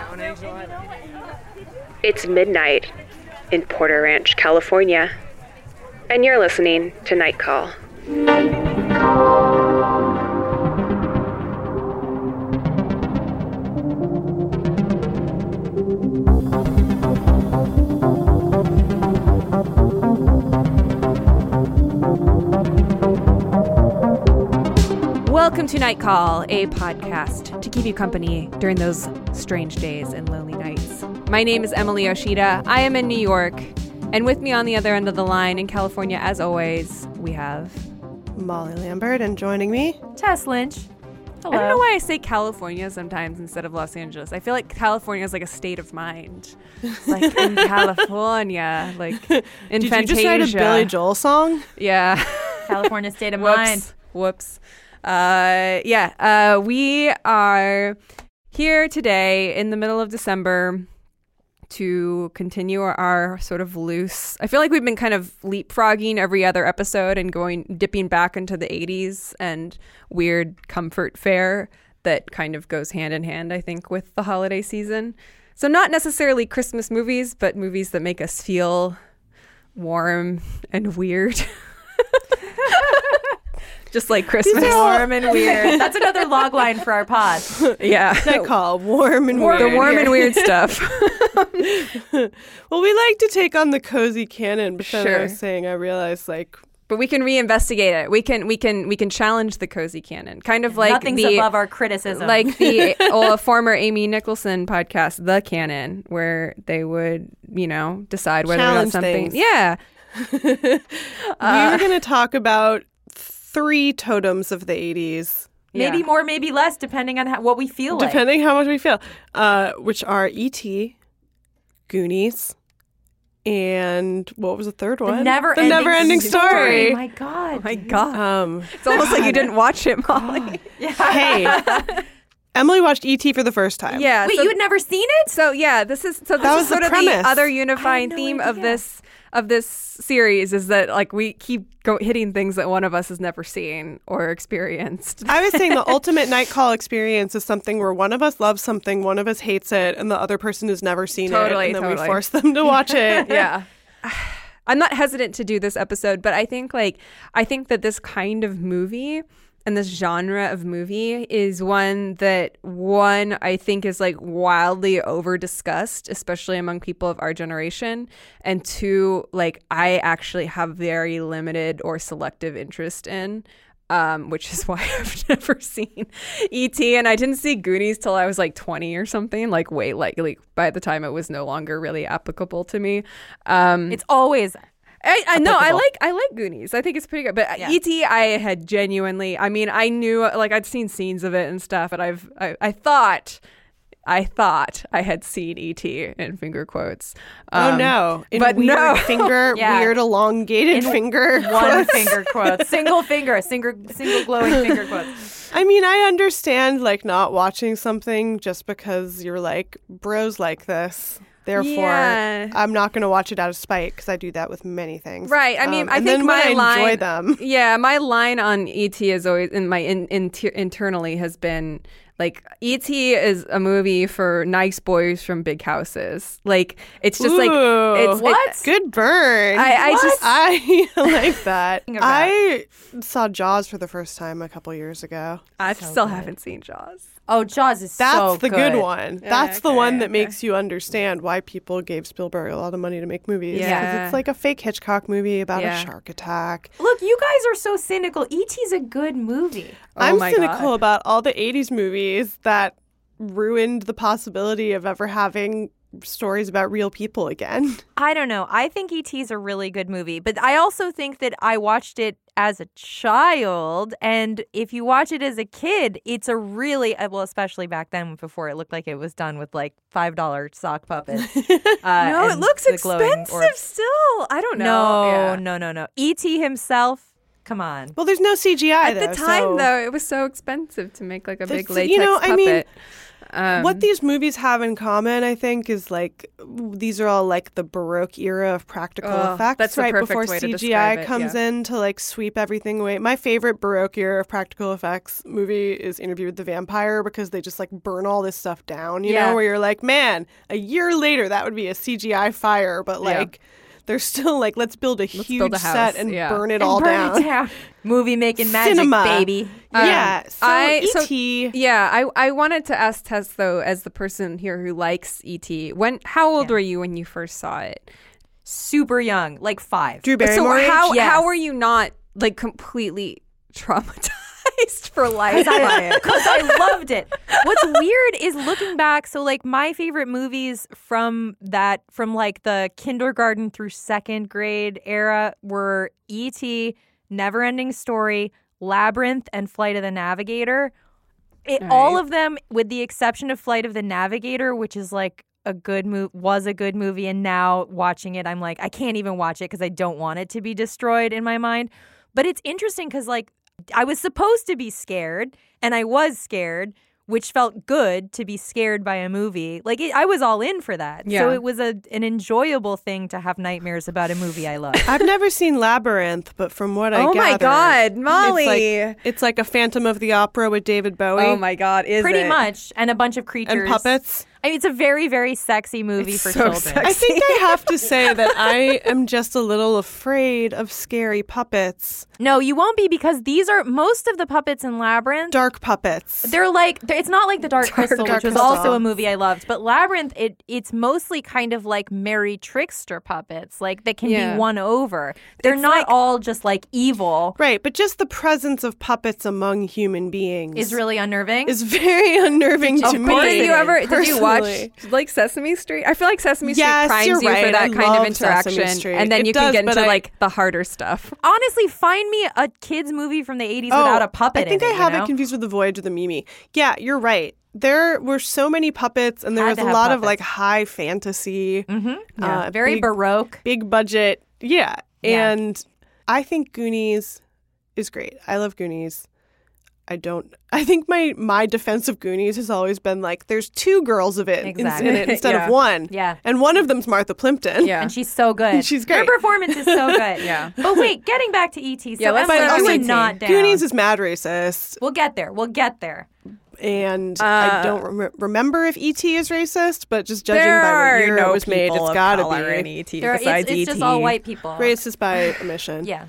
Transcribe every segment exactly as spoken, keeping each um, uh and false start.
It's midnight in Porter Ranch, California, and you're listening to Night Call. Welcome to Night Call, a podcast to keep you company during those strange days and lonely nights. My name is Emily Yoshida. I am in New York, and with me on the other end of the line in California, as always, we have Molly Lambert, and joining me, Tess Lynch. Hello. I don't know why I say California sometimes instead of Los Angeles. I feel like California is like a state of mind. It's like in California, like in Did Fantasia. you just write a Billy Joel song? Yeah. California state of Whoops. mind. Whoops. Uh, yeah. Uh, we are here today in the middle of December to continue our, our sort of loose. I feel like we've been kind of leapfrogging every other episode and going dipping back into the eighties and weird comfort fare that kind of goes hand in hand, I think, with the holiday season. So not necessarily Christmas movies, but movies that make us feel warm and weird. Just like Christmas. Warm and weird. That's another log line for our pod. Yeah. Night Call, warm and War- weird. The warm and weird stuff. Well, we like to take on the cozy canon, but then Sure. I was saying, I realized, like, But we can reinvestigate it. We can we can we can challenge the cozy canon. Kind of like Nothing's the above our criticism. like the oh, former Amy Nicholson podcast, The Canon, where they would, you know, decide whether Challenge or not something. things. Yeah. we were going to talk about three totems of the eighties. maybe Yeah. more, maybe less, depending on how, what we feel like. Depending how much we feel, uh, which are E T, Goonies, and what was the third one? The never the never-ending story. Oh my God. Oh my God. Um, It's almost like you didn't watch it, Molly. hey, Emily watched E T for the first time. Yeah. Wait, so, you had never seen it? so yeah, this is so this That is was the sort of premise. the other I unifying had no theme of idea. this of this series is that like we keep go- hitting things that one of us has never seen or experienced. I was saying the ultimate Night Call experience is something where one of us loves something, one of us hates it, and the other person has never seen Totally, it, and then totally. we force them to watch it. Yeah. I'm not hesitant to do this episode, but I think like I think that this kind of movie and this genre of movie is one that one I think is like wildly over discussed, especially among people of our generation, and two, like I actually have very limited or selective interest in. Um, which is why I've never seen E T, and I didn't see Goonies till I was like twenty or something, like way like, like by the time it was no longer really applicable to me. Um, It's always. I, I know I applicable. like I like Goonies. I think it's pretty good. But Yeah. E T, I had genuinely. I mean, I knew like I'd seen scenes of it and stuff, and I've I, I thought. I thought I had seen E T in finger quotes. Oh Um, no! In but weird no. finger, Yeah. weird elongated In finger. One quotes. finger quotes. Single finger. A single, single glowing finger quotes. I mean, I understand like not watching something just because you're like bros like this. Therefore, Yeah. I'm not going to watch it out of spite because I do that with many things. Right. I mean, Um, I and think then my when I line. enjoy them. Yeah, my line on E T is always in my in, in, internally has been like E T is a movie for nice boys from big houses. Like it's just like Ooh. it's What? it- Good burn. I, I What? just I like that. Think of that. I saw Jaws for the first time a couple years ago. I So still good. haven't seen Jaws. Oh, Jaws is That's so the good, one. Yeah, That's the okay, one that okay. makes you understand why people gave Spielberg a lot of money to make movies. 'Cause Yeah. it's like a fake Hitchcock movie about Yeah. a shark attack. Look, you guys are so cynical. E T's a good movie. Oh I'm my cynical God. about all the eighties movies that ruined the possibility of ever having stories about real people again. I don't know. I think E T is a really good movie, but I also think that I watched it as a child, and if you watch it as a kid, it's a really uh, well, especially back then before it looked like it was done with like five dollar sock puppets. Uh, No, it and looks the glowing expensive orbs. still. I don't know. No, Yeah. no, no, no. E T himself Come on. Well, there's no C G I At though, the time, so though, it was so expensive to make like a big That's- latex you know, I puppet. mean, um, what these movies have in common, I think, is like these are all like the Baroque era of practical Oh, effects, that's the right perfect before way to C G I describe it, comes yeah. in to like sweep everything away. My favorite Baroque era of practical effects movie is Interview with the Vampire because they just like burn all this stuff down, you Yeah. know, where you're like, man, a year later that would be a C G I fire, but Yeah. like they're still like, let's build a huge build a house, set and yeah. burn it And all burn down. it down. Movie making magic, Cinema. baby. Yeah, so I- so- E T Yeah, I I wanted to ask Tess though, as the person here who likes E T. When how old Yeah. were you when you first saw it? Super young, like five. Drew So Barrymore. age? how Yes. how were you not like completely traumatized for life by it? Because I loved it. What's weird is looking back. So, like, my favorite movies from that, from like the kindergarten through second grade era were E T, Neverending Story, Labyrinth, and Flight of the Navigator. It, All all right. of them, with the exception of Flight of the Navigator, which is like a good movie, was a good movie, and now watching it, I'm like, I can't even watch it because I don't want it to be destroyed in my mind. But it's interesting because, like, I was supposed to be scared, and I was scared, which felt good to be scared by a movie. Like, it, I was all in for that. Yeah. So it was a an enjoyable thing to have nightmares about a movie I love. I've never seen Labyrinth, but from what I Oh my gather, God, Molly. It's like, it's like a Phantom of the Opera with David Bowie Oh my God, is Pretty it? much. And a bunch of creatures. and puppets. I mean, it's a very, very sexy movie It's for so children. sexy. I think I have to say that I am just a little afraid of scary puppets, No, you won't be because these are most of the puppets in Labyrinth. dark puppets. They're like they're, it's not like the Dark, Crystal, Dark which was Crystal. also a movie I loved, but Labyrinth it it's mostly kind of like merry trickster puppets, like that can Yeah. be won over. They're It's not like- all just like evil. Right, but just the presence of puppets among human beings Is really unnerving. is very unnerving Of to me. course, did you ever? Did you watch personally. like Sesame Street? I feel like Sesame Street Yes, primes you're you right. for that I kind of love Sesame interaction, Street. and then It you does, can get but into I- like the harder stuff. Honestly, find me a kids movie from the eighties Oh, without a puppet. I think in I it, have you know? it confused with the Voyage of the Mimi. Yeah, you're right. There were so many puppets, and there Had was to a have lot of puppets. like high fantasy, Mhm. uh, Yeah, very big- baroque. big budget. Yeah. Yeah. And I think Goonies is great. I love Goonies. I don't I think my my defense of Goonies has always been like there's two girls of it in- Exactly. in it instead Yeah. of one. Yeah. And one of them's Martha Plimpton. Yeah. And she's so good. She's Her great. performance is so good. Yeah. But wait, getting back to E T. So Yeah, let's Emma, start you with were E T. not down. Goonies is mad racist, We'll get there. We'll get there. and Uh, I don't rem- remember if E T is racist, but just judging there by are what year no it was made, people it's of gotta color in be E T There- besides it's, it's E T. just all white people. racist by omission. Yeah.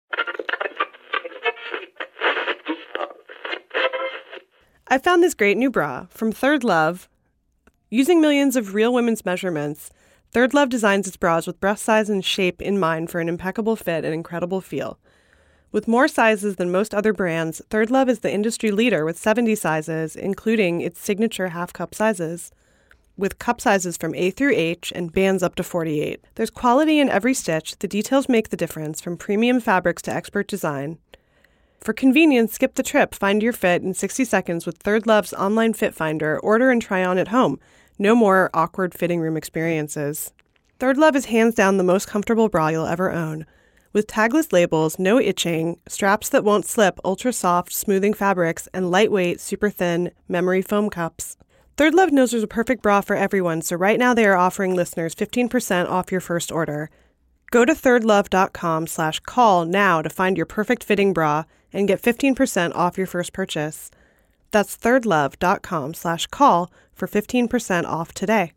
I found this great new bra from Third Love. Using millions of real women's measurements, Third Love designs its bras with breast size and shape in mind for an impeccable fit and incredible feel. With more sizes than most other brands, Third Love is the industry leader with seventy sizes, including its signature half-cup sizes. With cup sizes from A through H and bands up to forty-eight. There's quality in every stitch, the details make the difference, from premium fabrics to expert design. For convenience, skip the trip, find your fit in sixty seconds with Third Love's online fit finder, order and try on at home. No more awkward fitting room experiences. Third Love is hands down the most comfortable bra you'll ever own. With tagless labels, no itching, straps that won't slip, ultra soft, smoothing fabrics, and lightweight, super thin, memory foam cups. Third Love knows there's a perfect bra for everyone, so right now they are offering listeners fifteen percent off your first order. Go to thirdlove.com slash call now to find your perfect fitting bra and get fifteen percent off your first purchase. That's thirdlove.com slash call for fifteen percent off today.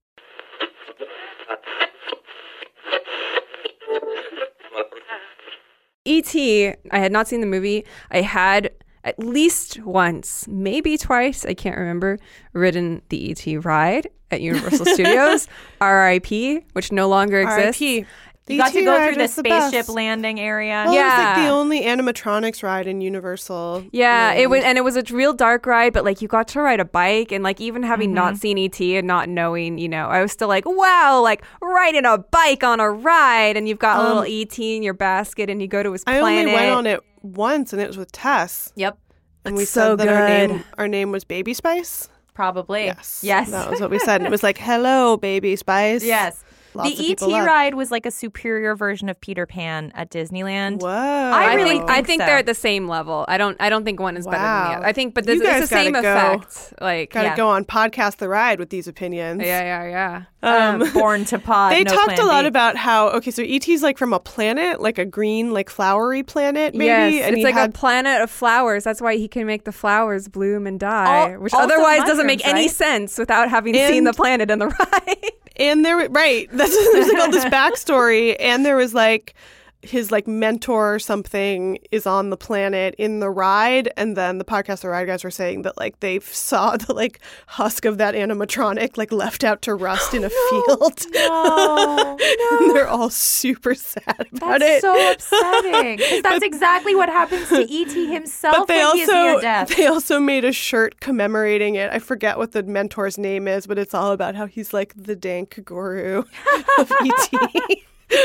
E T, I had not seen the movie. I had at least once, maybe twice, I can't remember, ridden the E T ride at Universal Studios, R I P, which no longer exists. R I P. You got to E T go ride through the was the spaceship best. landing area. Well, it was like Yeah. the only animatronics ride in Universal. Yeah, it land. was, and it was a real dark ride, but like you got to ride a bike, and like even having Mm-hmm. not seen E T and not knowing, you know, I was still like, wow, like riding a bike on a ride, and you've got a Um, little E T in your basket, and you go to his I planet. only went on it once, and it was with Tess. Yep. And we It's so said that our good. name, our name was Baby Spice. Probably. Yes. Yes. That was what we said. And it was like, hello, Baby Spice. Yes. lots the of E people T love. ride was like a superior version of Peter Pan at Disneyland. Whoa. I I really think, I think think so. they're at the same level. I don't I don't think one is better than the Wow. other. I think, but this, You guys it's the same gotta go. effect. Like, Gotta yeah. go on Podcast the Ride with these opinions. yeah, yeah, yeah. Um, Born to Pod. They no talked plan a lot B. about how, okay, so E T's like from a planet, like a green, like flowery planet, maybe. Yes, and it's he like had, a planet of flowers. That's why he can make the flowers bloom and die, Al- which also otherwise doesn't make mushrooms, any right? sense without having And- seen the planet and the ride. and there, right. That's, there's like all this backstory. And there was like his like mentor or something is on the planet in the ride. And then the Podcast the Ride guys were saying that like they saw the like husk of that animatronic like left out to rust in a field. No, And they're all super sad about That's it. so upsetting. 'Cause that's exactly what happens to E T himself But they when he is near also death. they also made a shirt commemorating it. I forget what the mentor's name is, but it's all about how he's like the dank guru of E T.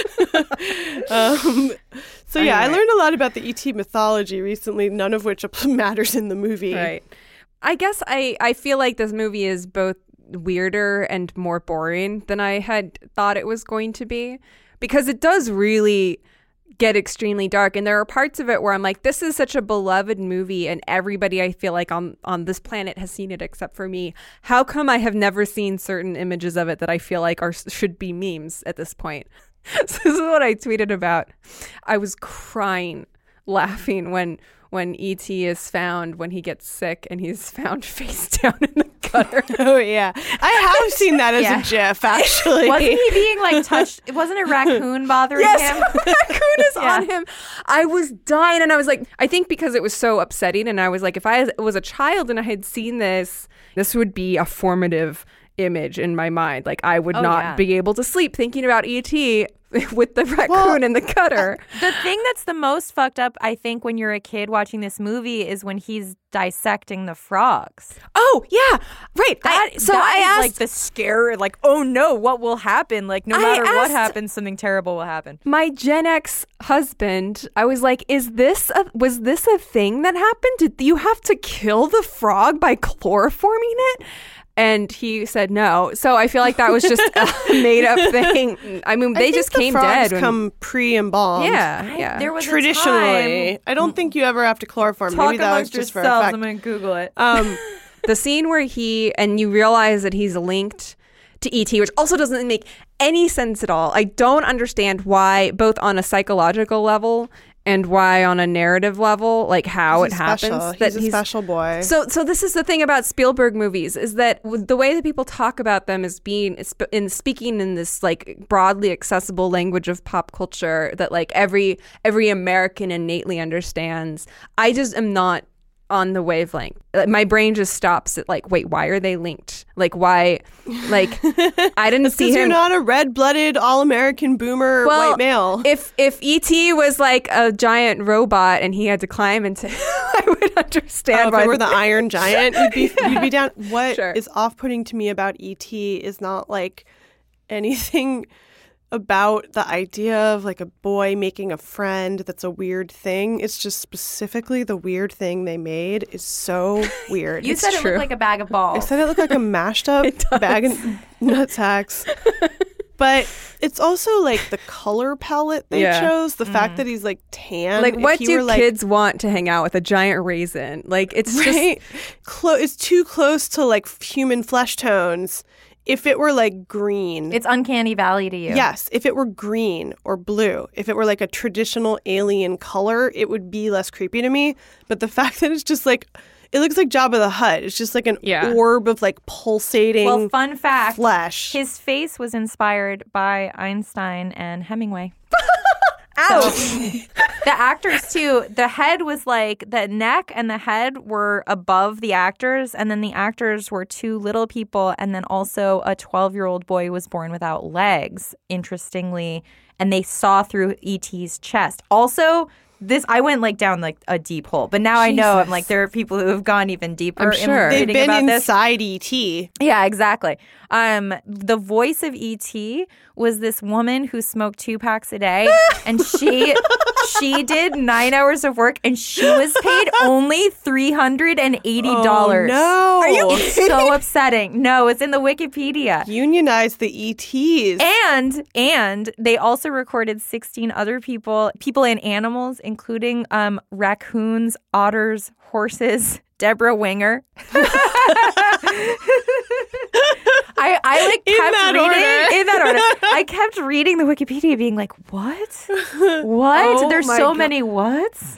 um, so yeah, I Anyway. learned a lot about the E T mythology recently, none of which matters in the movie. Right. I guess I, I feel like this movie is both weirder and more boring than I had thought it was going to be, because it does really get extremely dark, and there are parts of it where I'm like, this is such a beloved movie and everybody I feel like on on this planet has seen it except for me. How come I have never seen certain images of it that I feel like are should be memes at this point? So this is what I tweeted about. I was crying laughing when when E T is found when he gets sick and he's found face down in the gutter. Oh yeah, I have seen that as Yeah. a GIF actually. Wasn't he being like touched? Wasn't a raccoon bothering Yes, him? a raccoon is Yeah. on him. I was dying, and I was like, I think because it was so upsetting, and I was like, if I was a child and I had seen this, this would be a formative image in my mind. Like, I would Oh, not yeah. be able to sleep thinking about E T with the raccoon Well, in the gutter. The thing that's the most fucked up, I think, when you're a kid watching this movie is when he's dissecting the frogs. Oh yeah, right. That, I, so that I is, asked like the scare, like, oh no, what will happen? Like, no I matter what asked- happens, something terrible will happen. my Gen X husband, I was like, is this a, was this a thing that happened? Did you have to kill the frog by chloroforming it? And he said no. So I feel like that was just a made up thing. I mean, I they think just the came frogs dead. when- come pre-embalmed. yeah, yeah. There was Traditionally, a time. I don't think you ever have to chloroform. Talk Maybe that was amongst just for yourselves. effect. I'm going to Google it. Um, the scene where he and you realize that he's linked to E T, which also doesn't make any sense at all. I don't understand why, both on a psychological level and why on a narrative level, like how he's it happens. special. That He's a special boy. So, so this is the thing about Spielberg movies, is that the way that people talk about them is being in speaking in this like broadly accessible language of pop culture that like every every American innately understands. I just am not on the wavelength. Like, my brain just stops at like, wait, why are they linked? Like, why? Like, I didn't see Because him. you're not a red-blooded, all-American boomer Well, white male. If if E T was like a giant robot and he had to climb into, I would understand. Oh, if why it were the Iron Giant, you'd be you'd be down. What is Sure. off-putting to me about E T is not like anything about the idea of like a boy making a friend that's a weird thing. It's just specifically the weird thing they made is so weird. You It's said it true. looked like a bag of I balls. said it looked like a mashed up It does. bag of nutsacks. But it's also like the color palette they Yeah. chose. The fact that he's like tan. like, If what he do were, like, kids want to hang out with? A giant raisin? Like, it's right? Clo- it's too close to like human flesh tones. If it were like green, It's uncanny valley to you. yes. If it were green or blue, if it were like a traditional alien color, it would be less creepy to me. But the fact that it's just like, it looks like Jabba the Hutt. It's just like an Yeah. orb of like pulsating Well, fun fact. flesh. His face was inspired by Einstein and Hemingway. Ouch. The actors too. The head was like the neck and the head were above the actors, and then the actors were two little people, and then also a twelve-year-old boy was born without legs. Interestingly, and they saw through E T's chest. Also, this I went like down like a deep hole, but now I know I'm Jesus. like there are people who have gone even deeper. I'm in sure. They've reading been about this. inside E T. Yeah, exactly. Um, the voice of E T was this woman who smoked two packs a day, and she she did nine hours of work and she was paid only three hundred eighty dollars. Oh, no. Are you kidding? So upsetting. No, it's in the Wikipedia. Unionize the E Ts. And and they also recorded sixteen other people, people and animals, including um, raccoons, otters, horses, Deborah Winger. I, I like In kept that reading order. in that order. I kept reading the Wikipedia, being like, "What? What? Oh There's my so God. many whats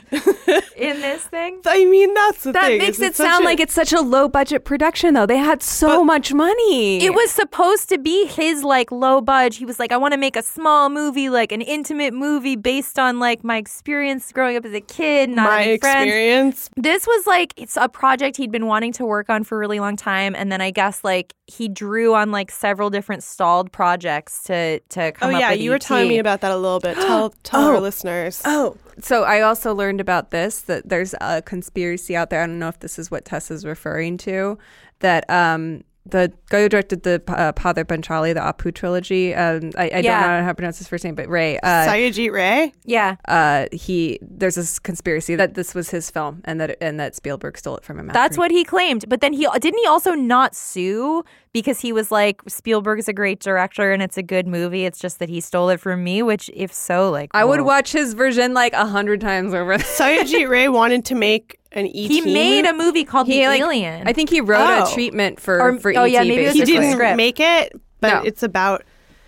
in this thing." I mean, that's the That thing. makes is it it's such sound a- like it's such a low budget production, though. They had so But- much money. It was supposed to be his like low budget. He was like, I want to make a small movie, like an intimate movie based on like my experience growing up as a kid, not my any friends. experience. This was like it's a project he'd been wanting to work on for a really long time, and then I guess like he drew on like several different stalled projects to to come Oh up yeah, with you were E T. telling me about that a little bit. Tell tell Oh. our listeners. Oh, so I also learned about this, that there's a conspiracy out there. I don't know if this is what Tess is referring to, that um, the guy who directed the uh, Padre Panchali, the Apu trilogy, um, I, I Yeah. don't know how to pronounce his first name, but Ray. Uh, Satyajit Ray. Yeah. uh, he there's this conspiracy that this was his film and that and that Spielberg stole it from him. That's after what he claimed. But then he didn't he also not sue because he was like, Spielberg is a great director and it's a good movie. It's just that he stole it from me, which if so, like I would whoa. watch his version like a hundred times over. Satyajit Ray wanted to make an E T. He made a movie called He, The like, Alien. I think he wrote Oh. a treatment for Or- for oh, E T. yeah, maybe it was He just a didn't script. make it, but No. it's about.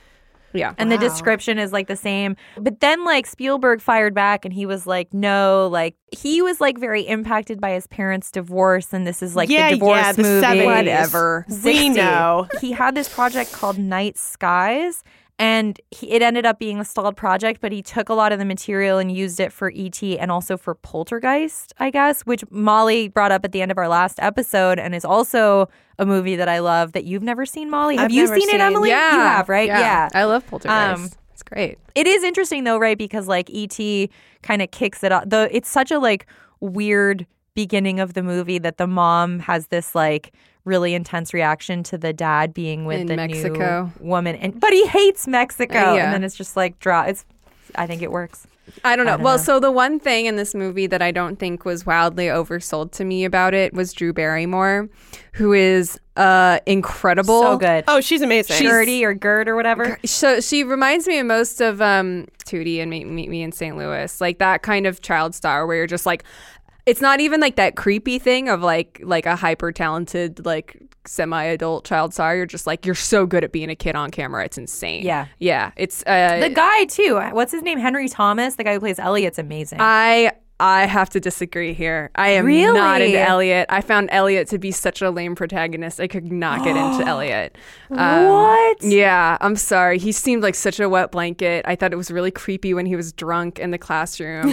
yeah. And the Wow. description is like the same. But then like Spielberg fired back and he was like, no, like he was like very impacted by his parents' divorce. And this is like Yeah, the divorce yeah, the movie. seventies. Whatever. We sixty. know. He had this project called Night Skies. And he, it ended up being a stalled project, but he took a lot of the material and used it for E T and also for Poltergeist, I guess, which Molly brought up at the end of our last episode and is also a movie that I love that you've never seen, Molly. Have I've you never seen, seen. it, Emily? Yeah. You have, right? Yeah. I love Poltergeist. Um, it's great. It is interesting though, right? Because like E T kind of kicks it off. The it's such a like weird beginning of the movie that the mom has this like really intense reaction to the dad being with In the Mexico. new woman, and but he hates Mexico, Uh, yeah. and then it's just like draw. It's I think it works. I don't know. I don't well, know. so the one thing in this movie that I don't think was wildly oversold to me about it was Drew Barrymore, who is uh, incredible. So good. Oh, she's amazing. Gertie or Gert or whatever. So she reminds me most of um, Tootie and Meet, Meet Me in Saint Louis, like that kind of child star where you're just like, it's not even like that creepy thing of like like a hyper talented like semi-adult child star. You're just like, you're so good at being a kid on camera. It's insane. Yeah. Yeah. It's uh, The guy too. What's his name? Henry Thomas, the guy who plays Elliot's amazing. I I have to disagree here. I am Really? not into Elliot. I found Elliot to be such a lame protagonist. I could not get into Elliot. Um, What? Yeah, I'm sorry. He seemed like such a wet blanket. I thought it was really creepy when he was drunk in the classroom.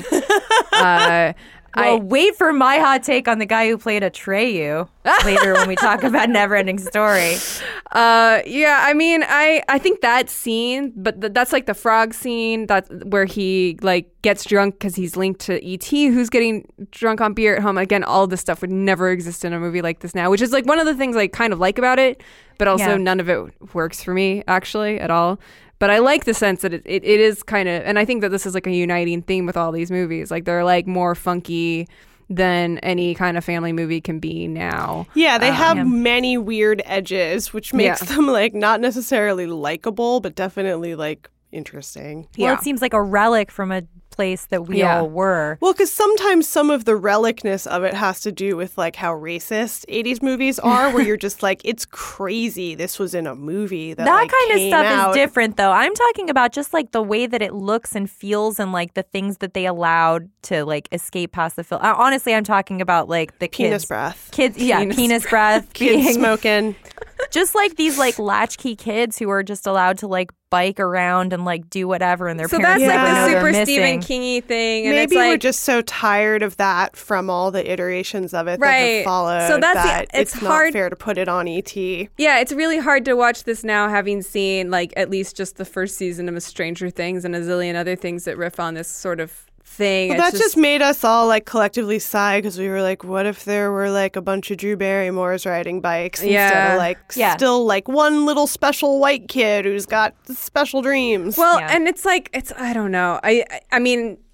uh, Well, I wait for my hot take on the guy who played Atreyu later when we talk about Neverending Story. Uh, yeah, I mean, I, I think that scene, but th- that's like the frog scene. That's where he like gets drunk because he's linked to E T, who's getting drunk on beer at home. Again, all this stuff would never exist in a movie like this now, which is like one of the things I kind of like about it, but also Yeah. none of it works for me actually at all. But I like the sense that it, it, it is kind of, and I think that this is like a uniting theme with all these movies. Like they're like more funky than any kind of family movie can be now. Yeah, they Um, have yeah. many weird edges, which makes Yeah. them like not necessarily likable, but definitely like interesting. Well, Yeah. it seems like a relic from a place that we Yeah. all were. Well, because sometimes some of the relicness of it has to do with like how racist eighties movies are, where you're just like, it's crazy. This was in a movie that, That like, kind of came stuff out. is different, though. I'm talking about just like the way that it looks and feels, and like the things that they allowed to like escape past the film. Uh, honestly, I'm talking about like the Penis kids, breath, kids, yeah, Penis penis, breath, kids being smoking. just like these like latchkey kids who are just allowed to like bike around and like do whatever, and their So parents that's Yeah. like never know the they're super missing. Stephen Kingy thing. And Maybe it's like, we're just so tired of that from all the iterations of it that Right. have followed. So that's the- that it's it's, hard- not fair to put it on E T. yeah, it's really hard to watch this now, having seen like at least just the first season of Stranger Things and a zillion other things that riff on this sort of thing. Well, It's that just, made us all like collectively sigh because we were like, what if there were like a bunch of Drew Barrymores riding bikes instead Yeah. of like Yeah. still like one little special white kid who's got special dreams? well, Yeah. and it's like it's I don't know. I I- I mean,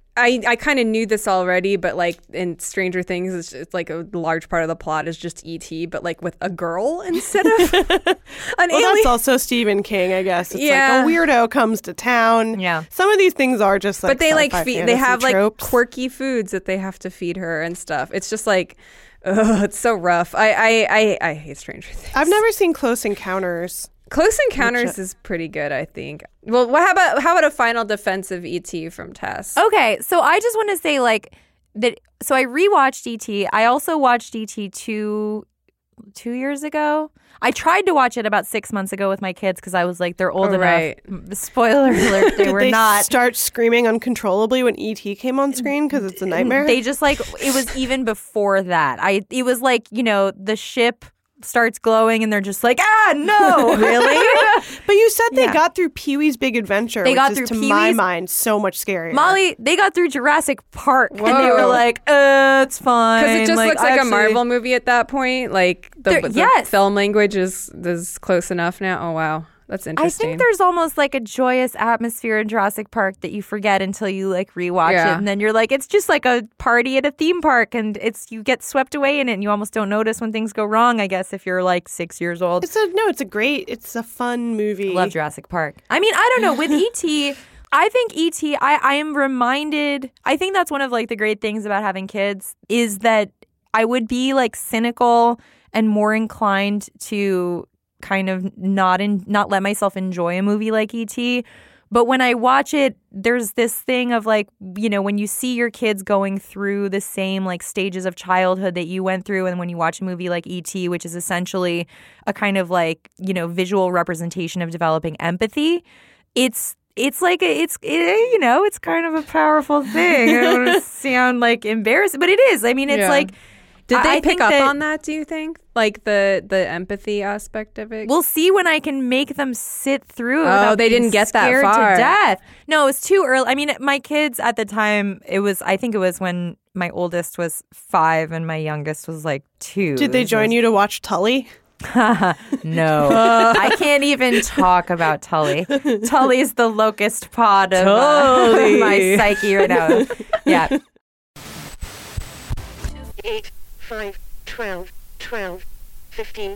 I, I kind of knew this already, but like in Stranger Things, it's, it's like a large part of the plot is just E T, but like with a girl instead of an well, alien. that's also Stephen King, I guess. It's Yeah. like a weirdo comes to town. Yeah. Some of these things are just like But they like sci-fi feed, they fantasy have like tropes. quirky foods that they have to feed her and stuff. It's just like, ugh, it's so rough. I I I, I hate Stranger Things. I've never seen Close Encounters. Close Encounters Which, uh, is pretty good, I think. Well, what, how about how about a final defense of E T from Tess? Okay, so I just want to say like that. So I rewatched E T. I also watched E T two two years ago. I tried to watch it about six months ago with my kids because I was like, they're old Oh, enough. right. Spoiler alert, they Did were they not. start screaming uncontrollably when E T came on screen because it's a nightmare? They just like it was even before that. I it was like, you know, the ship starts glowing and they're just like, ah, no. Really? But you said they Yeah. got through Pee-wee's Big Adventure, They which got is through to my Pee-wee's- mind so much scarier. Molly, they got through Jurassic Park and they were Whoa. like, uh, it's fine. Because it just looks like actually- a Marvel movie at that point. Like the, There- the yes. film language is is close enough now. Oh wow, that's I interesting. think there's almost like a joyous atmosphere in Jurassic Park that you forget until you like rewatch Yeah. it, and then you're like, it's just like a party at a theme park, and it's you get swept away in it, and you almost don't notice when things go wrong. I guess if you're like six years old. It's a no. It's a great. It's a fun movie. Love Jurassic Park. I mean, I don't know. With E T, I think E T, I, I am reminded, I think that's one of like the great things about having kids is that I would be like cynical and more inclined to kind of not in, not let myself enjoy a movie like E T. But when I watch it, there's this thing of like, you know, when you see your kids going through the same like stages of childhood that you went through, and when you watch a movie like E T, which is essentially a kind of like, you know, visual representation of developing empathy, it's it's like a, it's it, you know, it's kind of a powerful thing. I don't want to sound like embarrassed, but it is. I mean, it's Yeah. like Did I- they I pick think up that- on that? Do you think, like the the empathy aspect of it? we'll see when I can make them sit through it. Oh, without they being didn't get that scared far. to death. No, it was too early. I mean, my kids at the time, it was. I think it was when my oldest was five and my youngest was like two. Did they join you to watch Tully? No, I can't even talk about Tully. Tully's the locust pod of uh, Tully. my psyche right now. Yeah. eight, five, twelve, twelve, fifteen.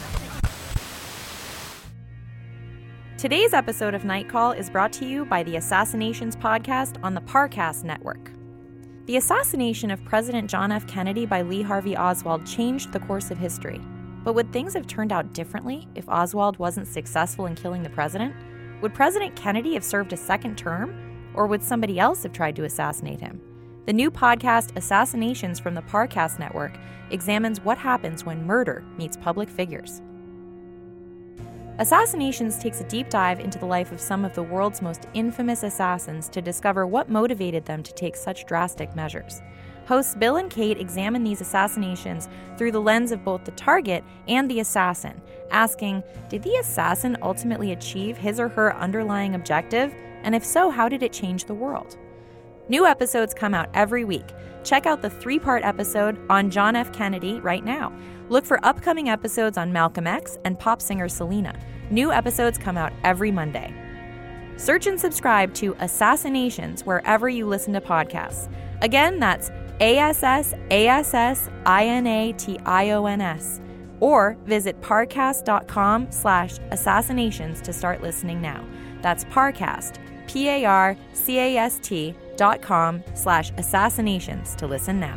Today's episode of Night Call is brought to you by the Assassinations podcast on the Parcast Network. The assassination of President John F. Kennedy by Lee Harvey Oswald changed the course of history. But would things have turned out differently if Oswald wasn't successful in killing the president? Would President Kennedy have served a second term? Or would somebody else have tried to assassinate him? The new podcast, Assassinations from the Parcast Network, examines what happens when murder meets public figures. Assassinations takes a deep dive into the life of some of the world's most infamous assassins to discover what motivated them to take such drastic measures. Hosts Bill and Kate examine these assassinations through the lens of both the target and the assassin, asking, did the assassin ultimately achieve his or her underlying objective? And if so, how did it change the world? New episodes come out every week. Check out the three-part episode on John F. Kennedy right now. Look for upcoming episodes on Malcolm X and pop singer Selena. New episodes come out every Monday. Search and subscribe to Assassinations wherever you listen to podcasts. Again, that's A S S A S S I N A T I O N S. Or visit parcast.com slash assassinations to start listening now. That's Parcast, P A R C A S T dot com slash assassinations to listen now.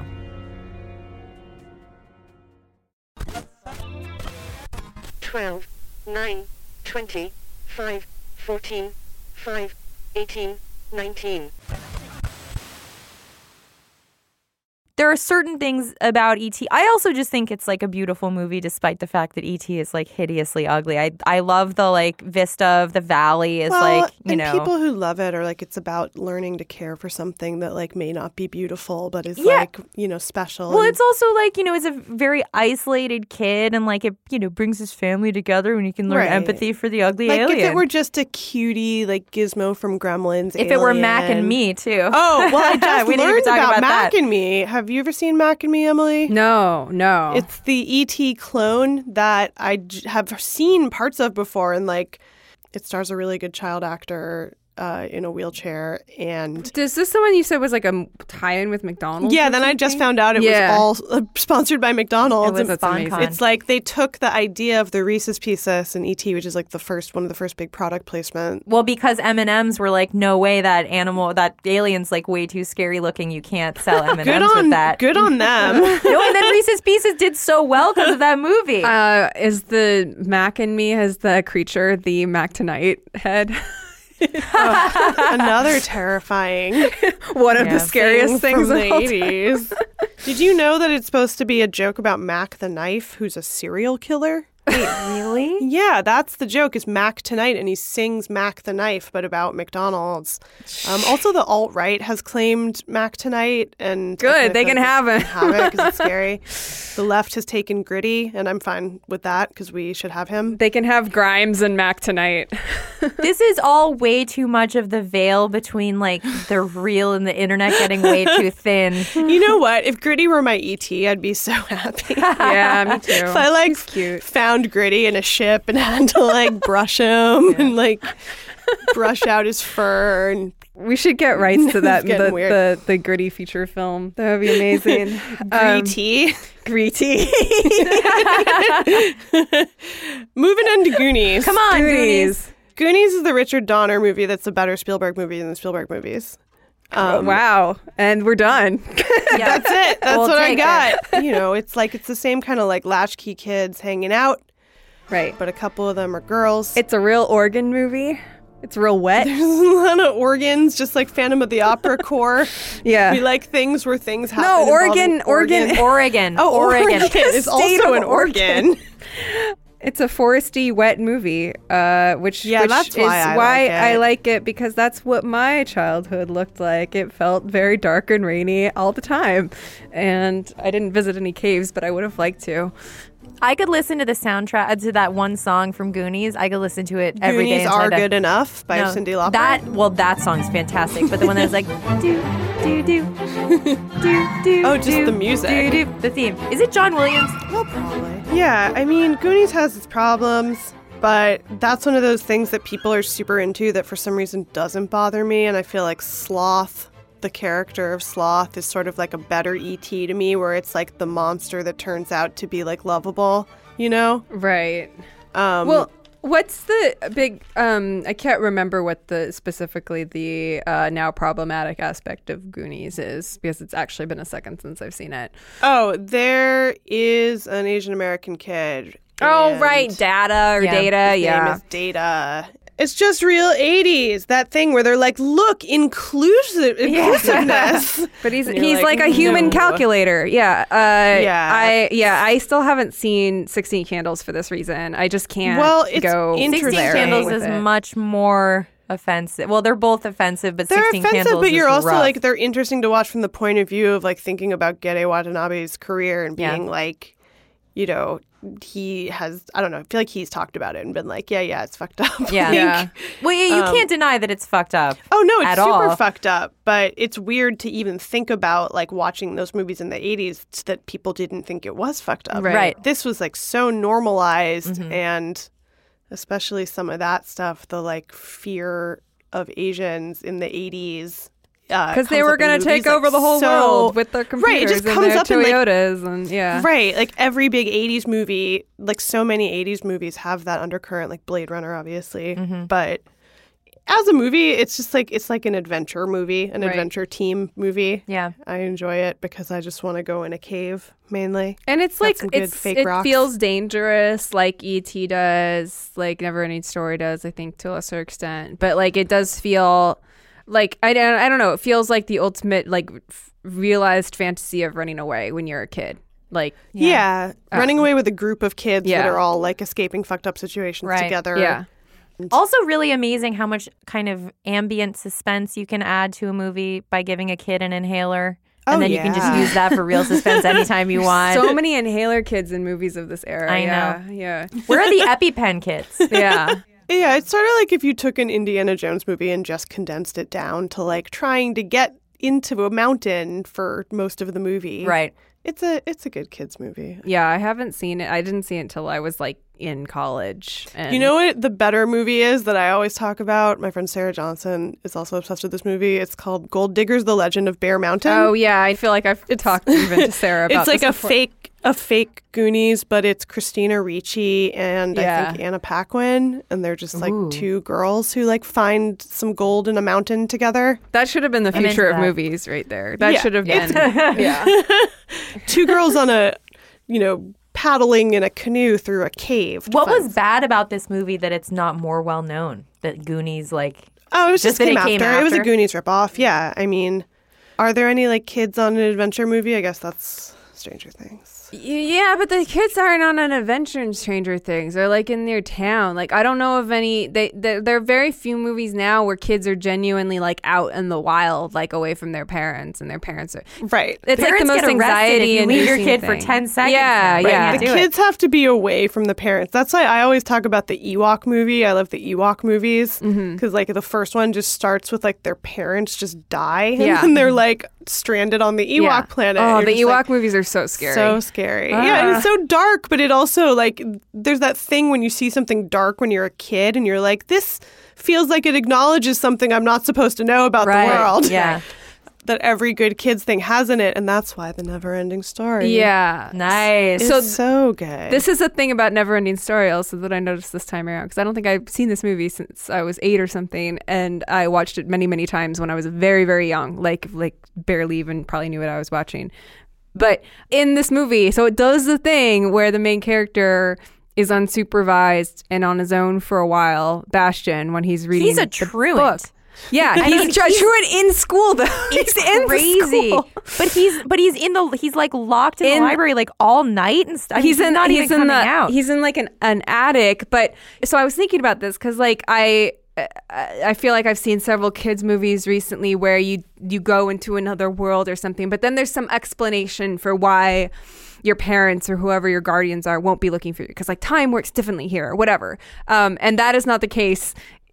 twelve, nine, twenty, five, fourteen, five, eighteen, nineteen. There are certain things about E T. I also just think it's like a beautiful movie, despite the fact that E T is like hideously ugly. I I love the like vista of the valley is well, like, you and know. people who love it are like it's about learning to care for something that like may not be beautiful, but is Yeah. like you know special. Well, and- it's also like, you know, he's a very isolated kid and like it, you know, brings his family together when he can learn Right. empathy for the ugly like alien. if it were just a cutie like Gizmo from Gremlins. If it were Mac and alien. Me too. Oh well, I just We didn't even learned talk about, about Mac that. and Me. Have you ever seen Mac and Me, Emily? no, no. It's the E T clone that I j- have seen parts of before, and like it stars a really good child actor uh, in a wheelchair. And Is this the one you said was like a tie-in with McDonald's? yeah, or then I just something? found out it Yeah. was all uh, sponsored by McDonald's. It was And That's amazing. SponCon. it's like they took the idea of the Reese's Pieces and E T, which is like the first one of the first big product placement. Well, because M and M's were like, no way, that animal, that alien's like way too scary looking. You can't sell M and Good M's on with that. good on them. No, and then Reese's Pieces did so well because of that movie. Uh, is the Mac in me has the creature the Mac Tonight head? Another terrifying One of Yeah. the scariest thing things from of the all time. eighties. Did you know that it's supposed to be a joke about Mac the Knife, who's a serial killer? Wait, really? Yeah, that's the joke, is Mac Tonight, and he sings Mac the Knife, but about McDonald's. Um, also, the alt-right has claimed Mac Tonight, and Good, I they feel can like have they it. Have it because it's scary. The left has taken Gritty, and I'm fine with that because we should have him. They can have Grimes and Mac Tonight. This is all way too much of the veil between like the real and the internet getting way too thin. You know what? If Gritty were my E T, I'd be so happy. Yeah, me too. If I like cute. found Gritty in a ship and had to like brush him and like brush out his fur and We should get rights to that It's getting the, weird. the the gritty feature film. That would be amazing. Um, Gritty. Gritty. Moving on to Goonies. Come on, Goonies. Goonies is the Richard Donner movie that's a better Spielberg movie than the Spielberg movies. Um, Wow. And we're done. Yeah. That's it. That's We'll what I take got. You know, it's like it's the same kind of like latchkey kids hanging out, Right. but a couple of them are girls. It's a real organ movie. It's real wet. There's a lot of organs, just like Phantom of the Opera core. Yeah. We like things where things happen. No, involving Oregon- Oregon- Oregon. Oh, Oregon. Oregon is State also of an organ. It's a foresty, wet movie, uh, which, Yeah, which that's is why I why like it. I like it, because that's what my childhood looked like. It felt very dark and rainy all the time. And I didn't visit any caves, but I would have liked to. I could listen to the soundtrack to that one song from Goonies. I could listen to it every day. Goonies until I Are die. Good Enough by No, Cyndi Lauper. That well, that song's fantastic. But the one that's like do do do do do. Oh, just do, the music. Do, do, the theme. Is it John Williams? Well, probably. Yeah, I mean, Goonies has its problems, but that's one of those things that people are super into that for some reason doesn't bother me. And I feel like Sloth, the character of Sloth, is sort of like a better E T to me, where it's like the monster that turns out to be like lovable, you know? Right. Um, Well, what's the big? Um, I can't remember what the specifically the uh, now problematic aspect of Goonies is, because it's actually been a second since I've seen it. oh, there is an Asian American kid. Oh, and right, Data or Yeah. Data, his yeah. name is Data. It's just real eighties. That thing where they're like, look, inclusive, inclusiveness. But he's And you're he's like, like, a human no. calculator. Yeah. Uh, Yeah. I yeah. I still haven't seen sixteen Candles for this reason. I just can't. Well, it's go interesting. Sixteen there Candles with is it. much more offensive. Well, they're both offensive, but They're Sixteen offensive, Candles but you're is also rough. like, they're interesting to watch from the point of view of like thinking about Gere Watanabe's career and Yeah. being like, you know, he has, I don't know, I feel like he's talked about it and been like, yeah, yeah, it's fucked up. Yeah. Like, Yeah. Well, yeah, you Um, can't deny that it's fucked up. Oh no, it's At super all. fucked up, but it's weird to even think about like watching those movies in the eighties that people didn't think it was fucked up. Right. Right. This was like so normalized, Mm-hmm. and especially some of that stuff, the like fear of Asians in the eighties. Because they were going to take over the whole world with their computers Right, it just and comes their up in, like- Toyotas and yeah. Right, like every big eighties movie, like so many eighties movies have that undercurrent, like Blade Runner, obviously. Mm-hmm. But as a movie, it's just like it's like an adventure movie, an Right. adventure team movie. Yeah. I enjoy it because I just want to go in a cave mainly. And it's Got like some good it's fake it rocks. feels dangerous, like E T does, like Never Ending Story does, I think, to a lesser extent. But like it does feel like I don't I don't know. It feels like the ultimate like f- realized fantasy of running away when you're a kid. Like Yeah, Uh, running away with a group of kids yeah. that are all like escaping fucked up situations Right. together. yeah, Also, really amazing how much kind of ambient suspense you can add to a movie by giving a kid an inhaler. And Oh, then you can just yeah. use that for real suspense anytime you want. so many inhaler kids in movies of this era. I yeah, yeah, Where are the EpiPen kids? yeah. Yeah, it's sort of like if you took an Indiana Jones movie and just condensed it down to like trying to get into a mountain for most of the movie. Right. It's a it's a good kids movie. Yeah, I haven't seen it. I didn't see it until I was like in college. And You know what the better movie is that I always talk about? My friend Sarah Johnson is also obsessed with this movie. It's called Gold Diggers: The Legend of Bear Mountain. Oh yeah, I feel like I've talked even to Sarah about It's like this a before. fake a fake Goonies, but it's Christina Ricci and Yeah. I think Anna Paquin, and they're just like Ooh. two girls who like find some gold in a mountain together. That should have been the I'm future into of that. movies right there. That Yeah, should have it's- been. yeah. Two girls on a, you know, paddling in a canoe through a cave. to What find- was bad about this movie that it's not more well known? That Goonies, like, Oh, it was just, just that came, it came after. It was a after? Goonies ripoff. Yeah, I mean, are there any like kids on an adventure movie? I guess that's Stranger Things. Yeah, but the kids aren't on an adventure in Stranger Things. They're like in their town. Like I don't know of any. They there there are very few movies now where kids are genuinely like out in the wild, like away from their parents, and their parents are. Right. It's like the Parents most get arrested anxiety if you leave your inducing kid for thing. ten seconds Yeah, now. yeah. Right, The do it. kids have to be away from the parents. That's why I always talk about the Ewok movie. I love the Ewok movies because, Mm-hmm. like, the first one just starts with like their parents just die, and Yeah. then they're like stranded on the Ewok Yeah. planet. Oh, You're the just Ewok like, movies are so scary. So scary. Yeah, and it's so dark, but it also like there's that thing when you see something dark when you're a kid, and you're like, this feels like it acknowledges something I'm not supposed to know about Right. the world. Yeah. That every good kids thing has in it, and that's why the never-ending story. yeah. Nice. It's So so good. This is a thing about Neverending Story also that I noticed this time around because I don't think I've seen this movie since I was eight or something, and I watched it many, many times when I was very, very young, like like barely even probably knew what I was watching. But in this movie, so it does the thing where the main character is unsupervised and on his own for a while, Bastian, when he's reading He's a the truant. book. Yeah, I he's mean, a tru- he's- truant in school though. It's he's in the crazy. school. But he's but he's in the he's like locked in, In- the library like all night and stuff. he's in not he's even in coming the out. he's in like an, an attic. But so I was thinking about this because like I I feel like I've seen several kids movies recently where you you go into another world or something, but then there's some explanation for why your parents or whoever your guardians are won't be looking for you because like time works differently here or whatever. Um, and that is not the case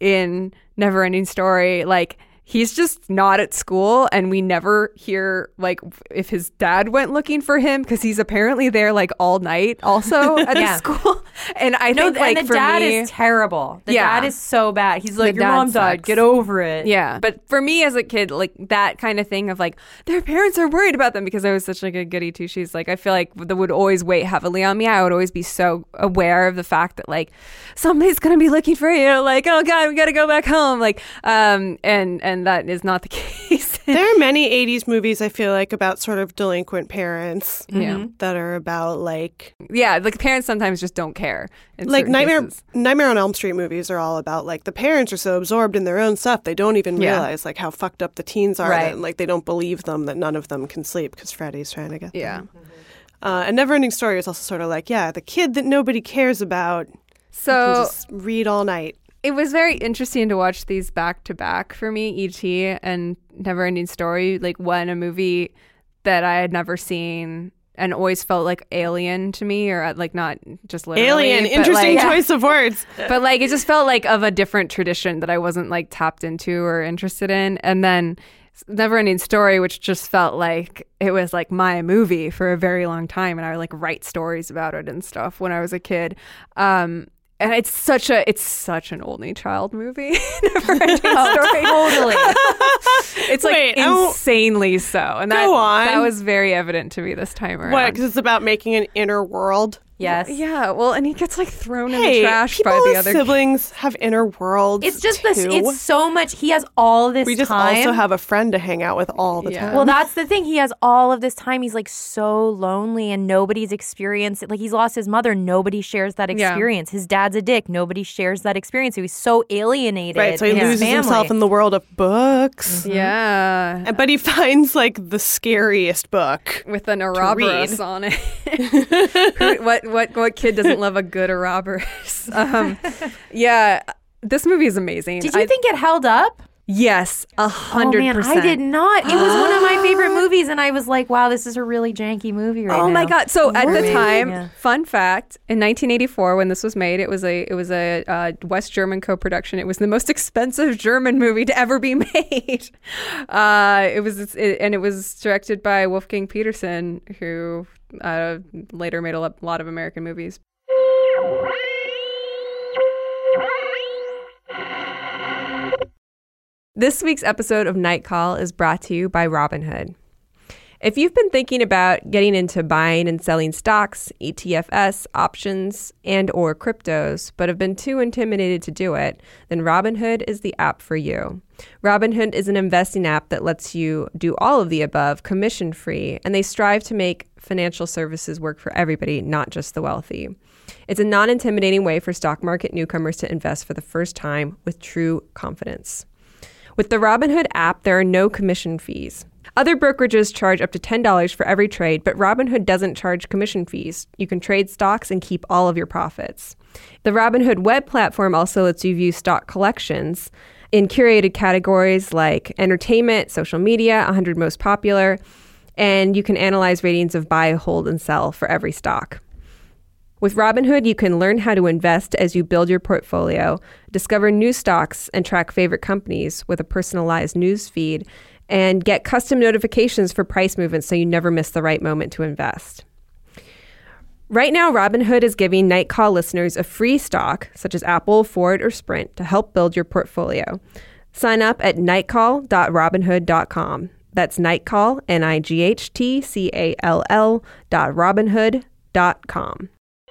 in Neverending Story. Like. He's just not at school, and we never hear like if his dad went looking for him because he's apparently there like all night also at Yeah. the school. And I no, think like and the for dad me, is terrible. The Yeah. dad is so bad. He's like, The your dad mom died. sucks. Get over it. yeah. But for me as a kid, like that kind of thing of like their parents are worried about them because I was such like a goody two shoes. Like I feel like that would always weigh heavily on me. I would always be so aware of the fact that like somebody's gonna be looking for you. Like oh god, we gotta go back home. Like um and and that is not the case. There are many eighties movies, I feel like, about sort of delinquent parents Yeah. that are about like Yeah, like parents sometimes just don't care. in like certain Nightmare cases. Nightmare on Elm Street movies are all about like the parents are so absorbed in their own stuff they don't even Yeah. realize like how fucked up the teens are Right. and like they don't believe them that none of them can sleep because Freddy's trying to get them. Yeah. Uh, and Neverending Story is also sort of like yeah the kid that nobody cares about can So just read all night. it was very interesting to watch these back to back for me, E T and Neverending Story, like one a movie that I had never seen and always felt like alien to me, or like not just literally. Alien, but, interesting like, choice of words. But like it just felt like of a different tradition that I wasn't like tapped into or interested in. And then Neverending Story, which just felt like it was like my movie for a very long time, and I would like write stories about it and stuff when I was a kid. Um, and it's such a it's such an only child movie. Neverending Story. Totally. It's like Wait, I don't- insanely so, and that Go on. that was very evident to me this time around. What? Because it's about making an inner world. Yes. Yeah, well, and he gets like thrown in Hey, the trash people by the with other. siblings have inner worlds. It's just this. too. It's so much. He has all this we just time. also have a friend to hang out with all the Yeah. time. Well, that's the thing. He has all of this time. He's like so lonely, and nobody's experienced it. Like he's lost his mother. Nobody shares that Yeah. experience. His dad's a dick. Nobody shares that experience. So he's so alienated. right, so he in his loses family. himself in the world of books. Yeah, And- But he finds like the scariest book. with an Ouroboros read. on it. Who, what what what kid doesn't love a good Ouroboros? Um, yeah, this movie is amazing. Did you I- think it held up? Yes, a hundred Oh man, percent. I did not. It was one of my favorite movies, and I was like, "Wow, this is a really janky movie right now." Oh my god! So at the Really? time, Yeah. fun fact: in nineteen eighty-four, when this was made, it was a it was a uh, West German co-production. It was the most expensive German movie to ever be made. Uh, it was, it, and it was directed by Wolfgang Petersen, who uh, later made a lo- lot of American movies. This week's episode of Night Call is brought to you by Robinhood. If you've been thinking about getting into buying and selling stocks, E T F S, options, and or cryptos, but have been too intimidated to do it, then Robinhood is the app for you. Robinhood is an investing app that lets you do all of the above commission-free, and they strive to make financial services work for everybody, not just the wealthy. It's a non-intimidating way for stock market newcomers to invest for the first time with true confidence. With the Robinhood app, there are no commission fees. Other brokerages charge up to ten dollars for every trade, but Robinhood doesn't charge commission fees. You can trade stocks and keep all of your profits. The Robinhood web platform also lets you view stock collections in curated categories like entertainment, social media, one hundred most popular, and you can analyze ratings of buy, hold, and sell for every stock. With Robinhood, you can learn how to invest as you build your portfolio, discover new stocks, and track favorite companies with a personalized news feed, and get custom notifications for price movements so you never miss the right moment to invest. Right now, Robinhood is giving Night Call listeners a free stock, such as Apple, Ford, or Sprint, to help build your portfolio. Sign up at nightcall dot robinhood dot com. That's Nightcall, N I G H T C A L L dot robinhood dot com.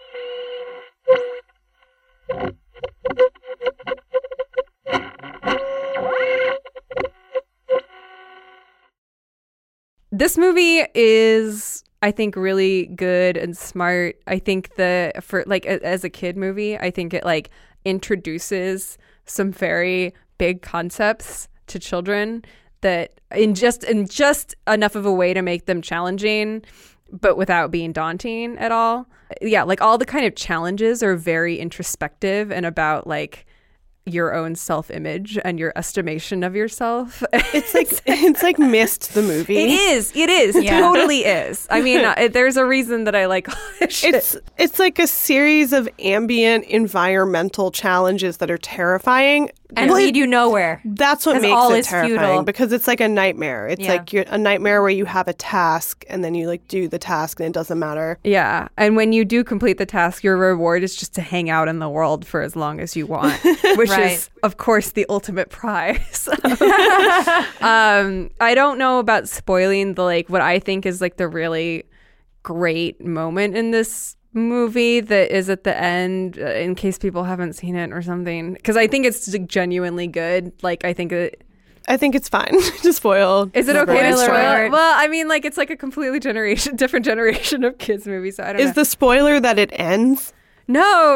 This movie is, I think, really good and smart. I think the for like a, as a kid movie, I think it like introduces some very big concepts to children that in just in just enough of a way to make them challenging, but without being daunting at all. Yeah, like all the kind of challenges are very introspective and about like your own self-image and your estimation of yourself. It's like it's like Mist the movie. It is. It is. It Yeah. totally is. I mean, uh, there's a reason that I like all this shit. It's it's like a series of ambient environmental challenges that are terrifying. And Well, lead you nowhere. That's what 'Cause makes all it is terrifying futile. because it's like a nightmare. It's Yeah. like you're, a nightmare where you have a task and then you like do the task and it doesn't matter. Yeah. And when you do complete the task, your reward is just to hang out in the world for as long as you want, which Right. is, of course, the ultimate prize. um, I don't know about spoiling the like what I think is like the really great moment in this movie that is at the end, uh, in case people haven't seen it or something, because I think it's like, genuinely good. Like I think it I think it's fine to spoil. is it okay to Spoiler spoil alert. it? Well, I mean, like it's like a completely generation, different generation of kids movies. So I don't Is know. the spoiler that it ends? No.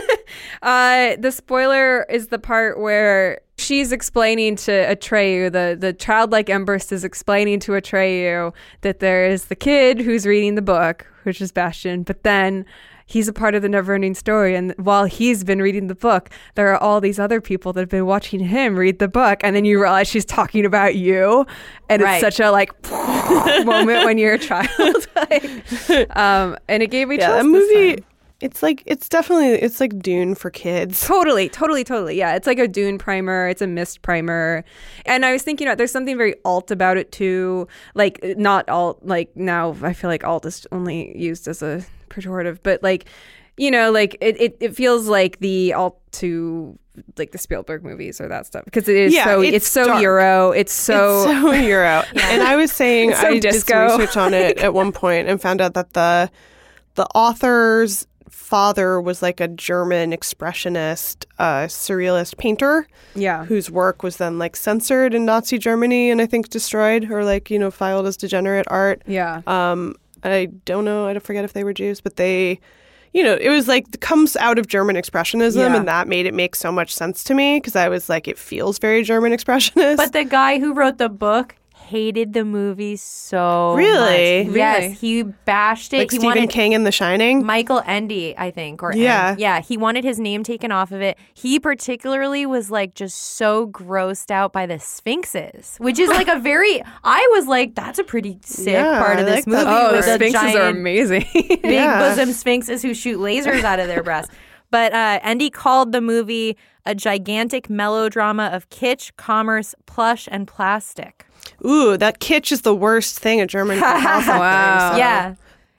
uh, the spoiler is the part where she's explaining to Atreyu, the, the childlike Emberst is explaining to Atreyu that there is the kid who's reading the book, which is Bastian, but then he's a part of the never-ending story. And while he's been reading the book, there are all these other people that have been watching him read the book. And then you realize she's talking about you. And Right. it's such a like moment when you're a child. Like, um, and it gave me Yeah, chills that this movie. time. It's like it's definitely it's like Dune for kids. Totally, totally, totally. Yeah, it's like a Dune primer. It's a Mist primer. And I was thinking about there's something very alt about it too. Like not alt. Like now I feel like alt is only used as a pejorative, but like you know, like it, it, it feels like the alt to like the Spielberg movies or that stuff because it is Yeah, so it's it's, so dark. Euro. It's so, It's so Euro. And I was saying It's so I did disco. some research on it at one point and found out that the the author's father was like a German expressionist, uh, surrealist painter yeah. whose work was then like censored in Nazi Germany and I think destroyed or like, you know, filed as degenerate art. Yeah. Um, I don't know. I don't forget if they were Jews, but they, you know, it was like comes out of German expressionism, Yeah. and that made it make so much sense to me because I was like, it feels very German expressionist. But the guy who wrote the book hated the movie so Really? much. Yes, Really? he bashed it. like he Stephen wanted King in The Shining. Michael Endy, I think, or Yeah. End. yeah. He wanted his name taken off of it. He particularly was like just so grossed out by the Sphinxes, which is like a very. I was like, that's a pretty sick Yeah, part of I this like that movie. Oh, the with the Sphinxes are giant, amazing. big Yeah. bosom Sphinxes who shoot lasers out of their breasts. But uh, Endy called the movie a gigantic melodrama of kitsch, commerce, plush, and plastic. Ooh, that kitsch is the worst thing a German could possibly. Wow. So. Yeah.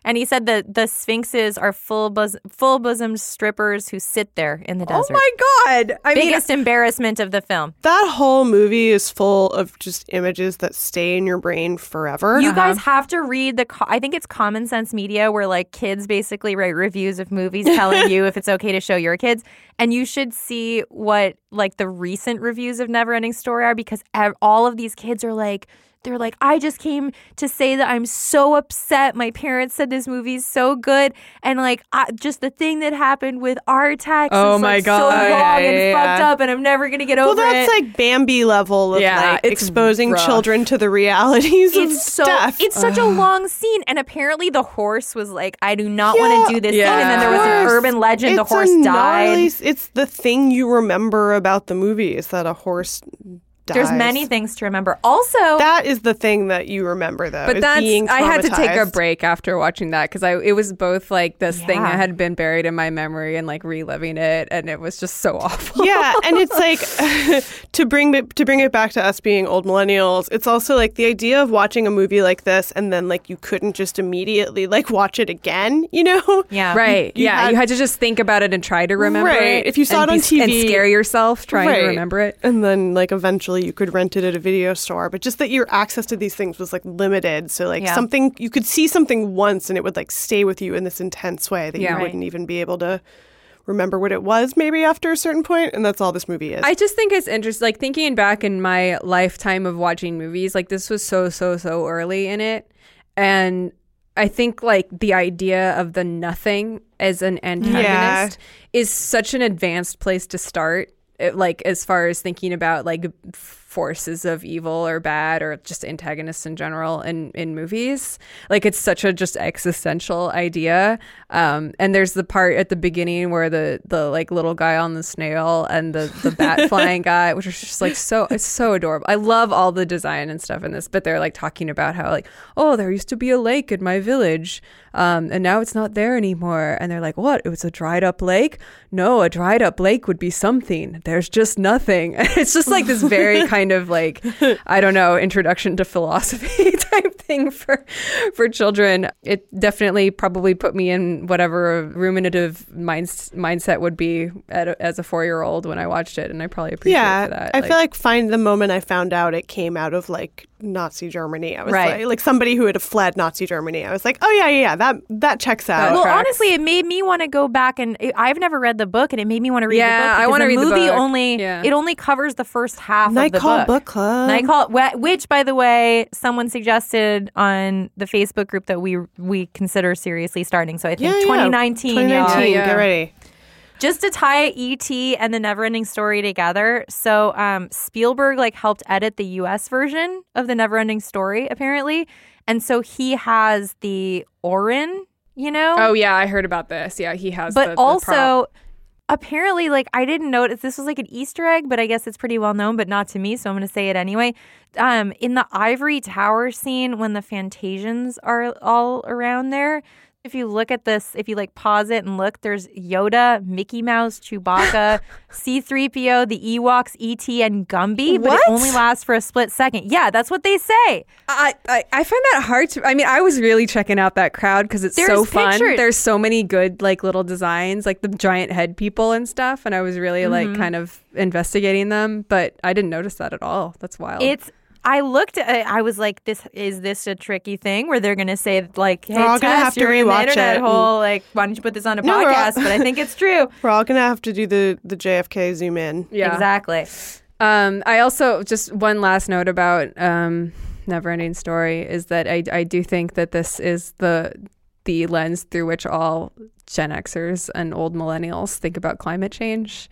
And he said that the sphinxes are full bos- full bosomed strippers who sit there in the desert. Oh my God. I mean, Biggest embarrassment of the film. That whole movie is full of just images that stay in your brain forever. You guys have to read the, co- I think it's Common Sense Media, where like kids basically write reviews of movies telling you if it's okay to show your kids. And you should see what like the recent reviews of Neverending Story are, because ev- all of these kids are like, they're like, I just came to say that I'm so upset. My parents said this movie's so good. And like, I, just the thing that happened with Artax Oh is my like God. so wrong Yeah, and yeah, fucked yeah. up, and I'm never going to get Well, over that's it. like Bambi level of Yeah, like it's exposing rough. children to the realities of It's so death. it's such a long scene, and apparently the horse was like, I do not Yeah, want to do this yeah. thing. And then there was an Of course. urban legend, the It's a horse died. gnarly- It's the thing you remember about the movie is that a horse dies. There's many things to remember. Also, That is the thing that you remember, though. But is that's being I had to take a traumatized. break after watching that because I it was both like this thing Yeah. that had been buried in my memory and like reliving it, and it was just so awful. Yeah, and it's like to bring it to bring it back to us being old millennials. It's also like the idea of watching a movie like this and then like you couldn't just immediately like watch it again. You know? yeah, Right. You yeah. had- you had to just think about it and try to remember Right. it. If you saw and it on be- T V and scare yourself trying to Right. remember it. And then like eventually you could rent it at a video store. But just that your access to these things was like limited. So like Yeah. something you could see something once and it would like stay with you in this intense way that Yeah. you Right. wouldn't even be able to remember what it was maybe after a certain point, and that's all this movie is. I just think it's interesting, like thinking back in my lifetime of watching movies, like this was so, so, so early in it. And I think like the idea of the nothing as an antagonist is such an advanced place to start. It, like as far as thinking about like forces of evil or bad or just antagonists in general in, in movies. Like it's such a just existential idea. Um, and there's the part at the beginning where the, the like little guy on the snail and the, the bat flying guy, which is just like so, it's so adorable. I love all the design and stuff in this, but they're like talking about how like, oh, there used to be a lake in my village. Um, and now it's not there anymore. And they're like, what? It was a dried up lake? No, a dried up lake would be something. There's just nothing. And it's just like this very kind of like, I don't know, introduction to philosophy type thing for for children. It definitely probably put me in whatever a ruminative mind, mindset would be at a, as a four-year-old when I watched it. And I probably appreciate yeah, for that. I feel like find the moment I found out it came out of like Nazi Germany. I was Right. like, like somebody who had fled Nazi Germany. I was like, oh yeah, yeah, yeah, that that checks out. That Well, tracks. honestly, it made me want to go back and I've never read the book, and it made me want to read Yeah, the book. I because wanna the read the movie book. only Yeah. it only covers the first half Night of the Call book. Book Club. Night Call, wh- which, by the way, someone suggested on the Facebook group that we we consider seriously starting. So I think Yeah, yeah. twenty nineteen, twenty y'all. nineteen, Yeah. get ready. Just to tie E T and the Neverending Story together. So um, Spielberg like helped edit the U S version of the Neverending Story, apparently, and so he has the Orin, you know. Oh, yeah, I heard about this. Yeah, he has but the, the also prop. apparently, like, I didn't notice this was like an Easter egg, but I guess it's pretty well known, but not to me, so I'm going to say it anyway. Um, in the Ivory Tower scene, when the Fantasians are all around there, if you look at this, if you like pause it and look, there's Yoda, Mickey Mouse, Chewbacca, C three P O, the Ewoks, E T, and Gumby, but What? it only lasts for a split second. Yeah, that's what they say. I, I I find that hard to. I mean, I was really checking out that crowd because it's so There's fun. pictures. There's so many good like little designs, like the giant head people and stuff, and I was really like Mm-hmm. kind of investigating them, but I didn't notice that at all. That's wild. It's. I looked at I was like, this is this a tricky thing where they're going to say, like, hey, We're all gonna Tess, have to you're in the rewatch internet it hole. Like, why don't you put this on a No, we're all- podcast? But I think it's true. We're all gonna have to do the the J F K zoom in. yeah. Exactly. Um, I also just one last note about um, Neverending Story is that I I do think that this is the the lens through which all Gen Xers and old millennials think about climate change,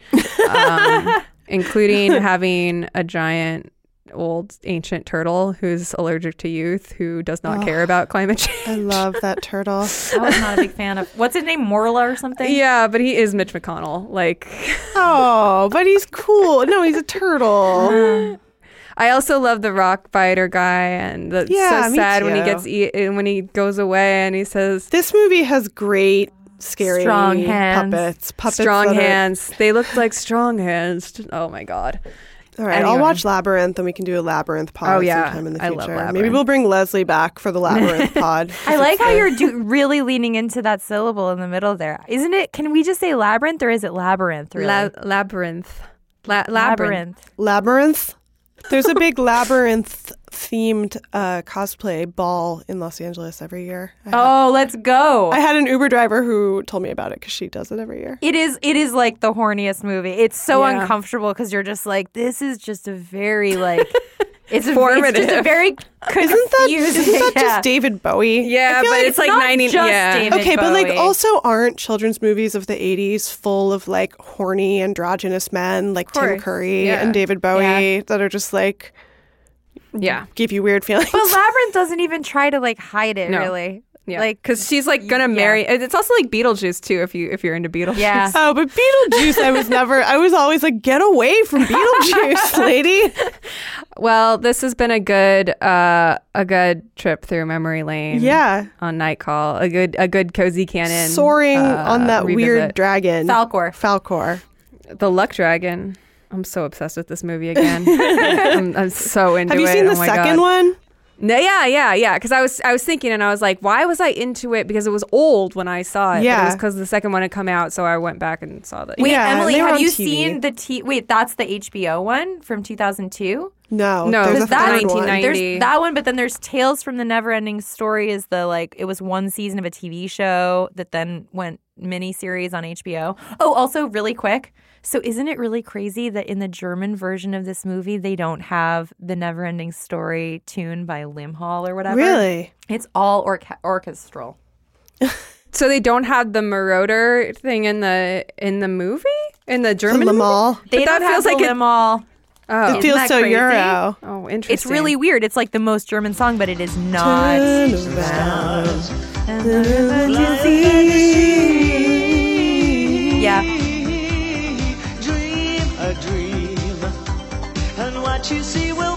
um, including having a giant old ancient turtle who's allergic to youth who does not care about climate change. I love that turtle. I was not a big fan of, what's his name, Morla or something? Yeah, but he is Mitch McConnell. Like, Oh, but he's cool. No, he's a turtle. I also love the rock biter guy, and the, Yeah, so me sad when he too. gets eat, when he goes away and he says, This movie has great, scary Strong hands. puppets. Puppets strong that are- hands. They look like strong hands. Oh my god. All right, Anyway. I'll watch Labyrinth, and we can do a Labyrinth pod Oh, yeah. sometime in the I future. love Maybe Labyrinth. we'll bring Leslie back for the Labyrinth pod. I like how you're do- really leaning into that syllable in the middle there. Isn't it? Can we just say labyrinth or is it labyrinth? Really? La- labyrinth. La- labyrinth. Labyrinth? There's a big Labyrinth-themed uh, cosplay ball in Los Angeles every year. I had, Oh, let's go. I had an Uber driver who told me about it because she does it every year. It is. It is like the horniest movie. It's so Yeah. uncomfortable because you're just like, this is just a very like, it's a, it's just a Formative. very Isn't that, confusing. isn't that yeah. just David Bowie? Yeah, I feel but like it's like not ninety. just yeah. David Okay, but like Bowie. also aren't children's movies of the eighties full of like horny androgynous men like Tim course, Curry yeah. and David Bowie that are just like Yeah. give you weird feelings? But Labyrinth doesn't even try to like hide it No. really. Yeah. Like, because she's like gonna yeah. marry. It's also like Beetlejuice too. If you if you're into Beetlejuice. Yeah. Oh, but Beetlejuice, I was never, I was always like, get away from Beetlejuice, lady. Well, this has been a good uh a good trip through memory lane. Yeah. On Night Call, a good a good cozy canon. Soaring uh, on that revisit. weird dragon. Falcor. Falcor. The Luck Dragon. I'm so obsessed with this movie again. I'm, I'm so into it. Have you seen the Oh my second God. one? No, yeah, yeah, yeah. Because I was, I was thinking, and I was like, why was I into it? Because it was old when I saw it. But Yeah. it was because the second one had come out, so I went back and saw that. Wait, Yeah, Emily, they were have on you T V. seen the T? Wait, that's the H B O one from two thousand two. No. No, there's a because that's third nineteen one. ninety. There's that one, but then there's Tales from the Neverending Story. Is the like it was one season of a T V show that then went miniseries on H B O. Oh, also really quick. So isn't it really crazy that in the German version of this movie they don't have the Neverending Story tune by Limhall or whatever? Really? It's all orca- orchestral. So they don't have the Marauder thing in the in the movie in the The German. movie? Lamal. They that don't feels have like the it- Limhall. Oh, It Isn't feels that so crazy? Euro. oh, interesting. It's really weird. It's like the most German song, but it is not. Turn around. Yeah. Dream a dream, and what you see will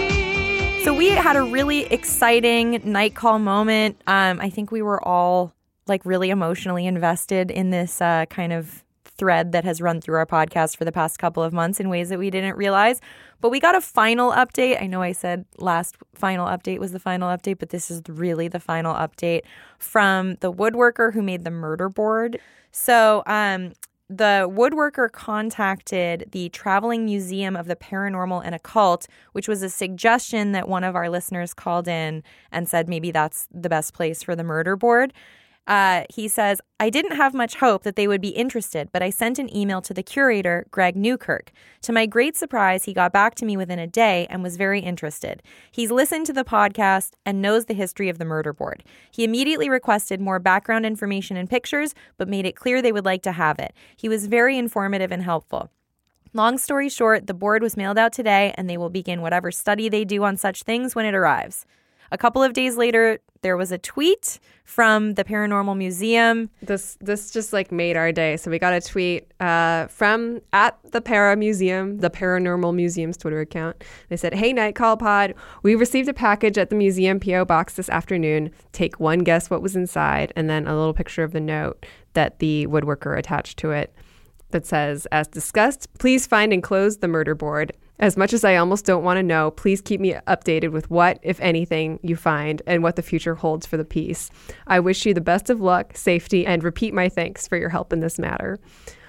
be. So we had a really exciting night call moment. Um, I think we were all like really emotionally invested in this uh, kind of thread that has run through our podcast for the past couple of months in ways that we didn't realize. But we got a final update. I know I said last final update was the final update, but this is really the final update from the woodworker who made the murder board. So um, the woodworker contacted the Traveling Museum of the Paranormal and Occult, which was a suggestion that one of our listeners called in and said maybe that's the best place for the murder board. Uh, he says, I didn't have much hope that they would be interested, but I sent an email to the curator, Greg Newkirk. To my great surprise, he got back to me within a day and was very interested. He's listened to the podcast and knows the history of the murder board. He immediately requested more background information and pictures, but made it clear they would like to have it. He was very informative and helpful. Long story short, the board was mailed out today, and they will begin whatever study they do on such things when it arrives. A couple of days later, there was a tweet from the Paranormal Museum. This this just like made our day. So we got a tweet uh, from at the Para Museum, the Paranormal Museum's Twitter account. They said, "Hey, Night Call Pod, we received a package at the museum P O box this afternoon. Take one guess what was inside," and then a little picture of the note that the woodworker attached to it that says, "As discussed, please find and close the murder board. As much as I almost don't want to know, please keep me updated with what, if anything, you find and what the future holds for the piece. I wish you the best of luck, safety, and repeat my thanks for your help in this matter."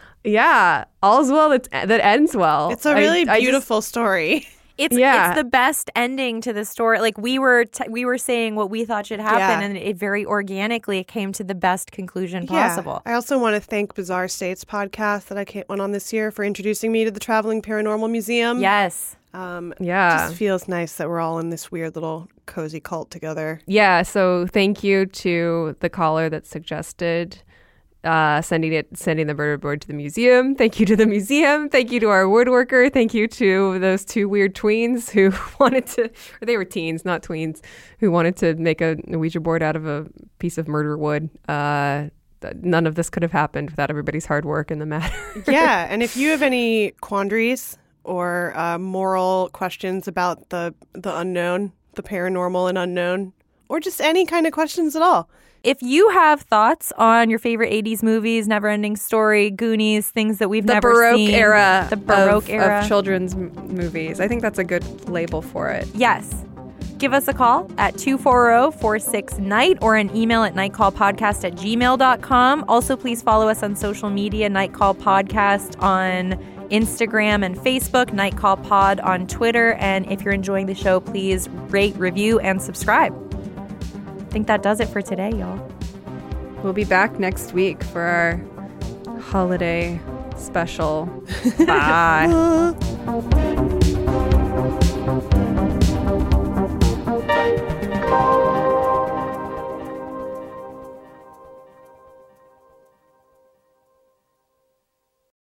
Yeah, all's well that, that ends well. It's a I- really I just- beautiful story. It's Yeah. it's the best ending to the story. Like we were t- we were saying what we thought should happen, Yeah. and it very organically came to the best conclusion possible. Yeah. I also want to thank Bizarre States podcast that I came, went on this year for introducing me to the Traveling Paranormal Museum. Yes. Um, It yeah. just feels nice that we're all in this weird little cozy cult together. Yeah, so thank you to the caller that suggested uh, sending it, sending the murder board to the museum. Thank you to the museum. Thank you to our woodworker. Thank you to those two weird tweens who wanted to, or they were teens, not tweens, who wanted to make a Ouija board out of a piece of murder wood. Uh, th- none of this could have happened without everybody's hard work in the matter. Yeah, and if you have any quandaries or uh, moral questions about the the unknown, the paranormal and unknown, or just any kind of questions at all. If you have thoughts on your favorite eighties movies, Neverending Story, Goonies, things that we've The never Baroque seen. era. The Baroque of, era. of children's m- movies. I think that's a good label for it. Yes. Give us a call at two four zero, four six, night or an email at nightcallpodcast at gmail dot com. Also, please follow us on social media, Nightcall Podcast on Instagram and Facebook, Nightcall Pod on Twitter. And if you're enjoying the show, please rate, review, and subscribe. I think that does it for today, y'all. We'll be back next week for our holiday special. Bye.